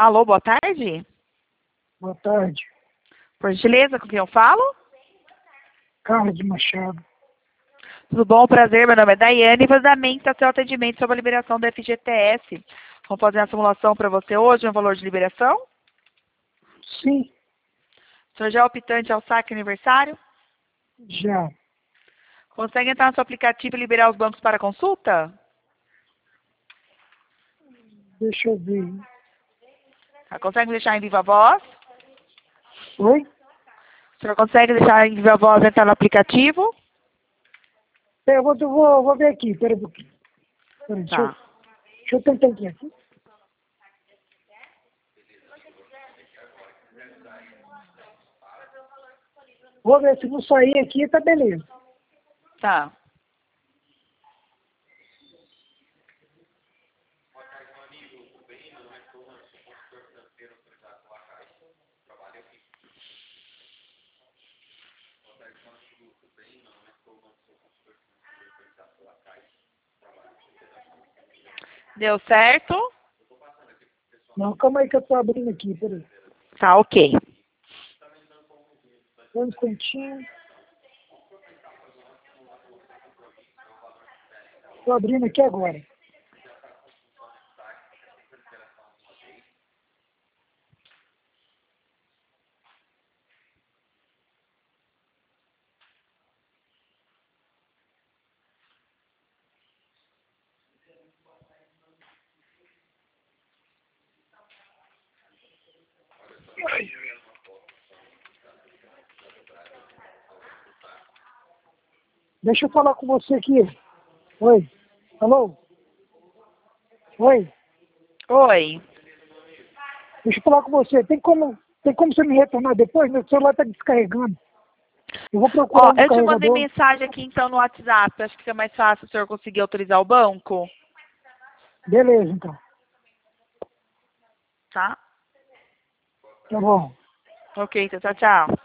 Alô, boa tarde. Boa tarde. Por gentileza, com quem eu falo? Carlos de Machado. Tudo bom? Prazer, meu nome é Daiane e vou dar mente ao seu atendimento sobre a liberação do FGTS. Vamos fazer uma simulação para você hoje, um valor de liberação? Sim, O senhor já é optante ao saque aniversário? já. Consegue entrar no seu aplicativo e liberar os bancos para consulta? Deixa eu ver. Tá, consegue deixar em viva voz? Oi? O senhor consegue deixar em viva voz entrar no aplicativo? Eu vou ver aqui, pera um pouquinho. Pera, Tá. deixa eu tentar aqui. Vou ver se não sair aqui, tá beleza. Tá. Deu certo? Não, calma aí que eu tô abrindo aqui, peraí. Tá, ok. Um instantinho. Tô abrindo aqui agora. Deixa eu falar com você aqui. Oi? Alô? Oi? Oi. Deixa eu falar com você. Tem como você me retornar depois? Meu celular tá descarregando. Eu vou procurar Ó, um eu te mandei carregador. mensagem aqui então no WhatsApp. Acho que fica mais fácil o senhor conseguir autorizar o banco. Beleza, então. Tá? Tá bom. Ok, então tchau, tchau.